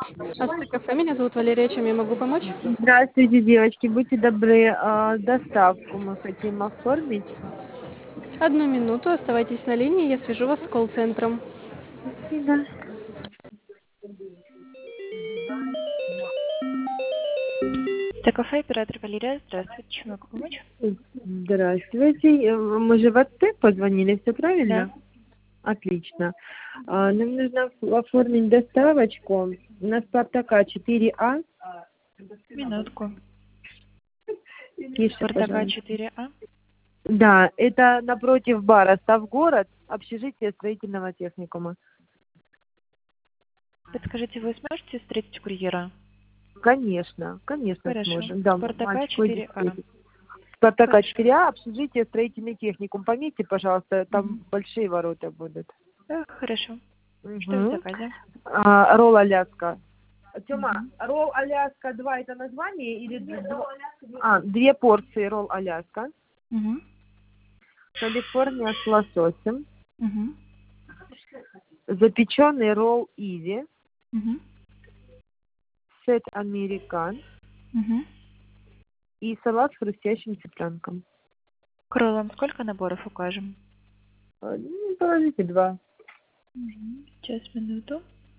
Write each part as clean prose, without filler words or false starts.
Асты кафе, меня зовут Валерия, чем я могу помочь? Здравствуйте, девочки. Будьте добры, доставку мы хотим оформить. Одну минуту, оставайтесь на линии, я свяжу вас с колл-центром. Спасибо. ТКФ, оператор Валерия, здравствуйте, чем могу помочь? Здравствуйте. Мы же в АТЭК позвонили, все Да. правильно? Отлично. Нам нужно оформить доставочку на Спартака 4А. Минутку. Тише, Спартака пожалуйста. 4А. Да, это напротив бара Ставгород, общежитие строительного техникума. Подскажите, вы сможете встретить курьера? Конечно Хорошо. сможем. Да, Спартака мальчик выйдет 4А. встретить. Спартака Хорошо. 4А, общежитие, строительный техникум. Пометьте, пожалуйста, там Мгм. большие ворота будут. Да, хорошо. Что в Угу. заказе? Ролл Аляска. Тёма, Мгм. ролл Аляска 2 это название или две порции ролл Аляска. Угу. Калифорния с лососем. Угу. Запеченный ролл Изи. Угу. Сет американ. Угу. И салат с хрустящим цыпленком. К роллам сколько наборов укажем? Положите 2. Угу. Сейчас, минуту.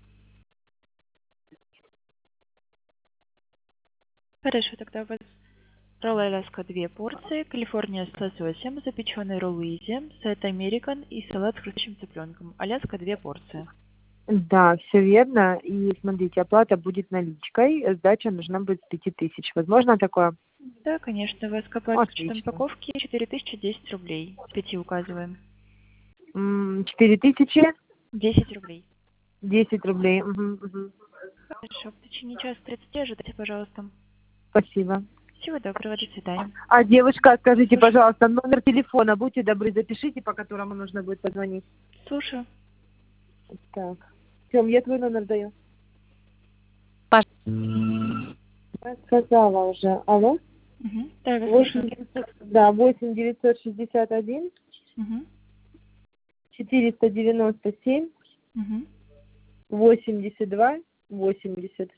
Хорошо, тогда у вас ролл Аляска 2 порции, Калифорния с лососем, запеченный ролл Изи, сет американ и салат с хрустящим цыпленком. Аляска 2 порции. Да, все верно. И смотрите, оплата будет наличкой. Сдача нужна будет с 5000. Возможно такое? Да, конечно, у вас к оплате с учетом Отлично. упаковки 4010 рублей. С 5 указываем. 4000, 10 рублей. 10 рублей. Мгм. Хорошо, в течение часа 30 ожидайте, пожалуйста. Спасибо. Всего доброго, до свидания. Девушка, скажите, Слушаю. пожалуйста, номер телефона, будьте добры, запишите, по которому нужно будет позвонить. Слушаю. Так. Тём, я твой номер даю. Я сказала уже. Алло? Угу. Да, я вас слушаю. 8 961 Угу. 497 Угу. 82 80.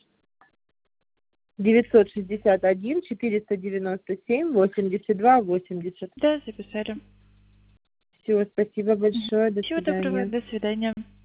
961 497 82 80. Да, записали. Все, спасибо большое, до Всего доброго, свидания. до свидания.